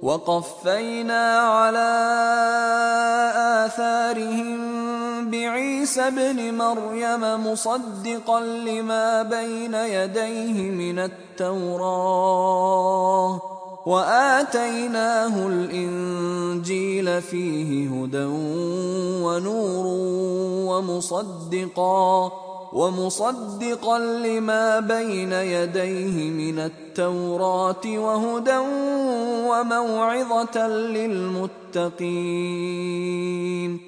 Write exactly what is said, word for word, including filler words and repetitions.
وقفينا على آثارهم بعيسى ابن مريم مصدقا لما بين يديه من التوراة وآتيناه الإنجيل فيه هدى ونور ومصدقا ومصدقا لما بين يديه من التوراة وهدى وموعظة للمتقين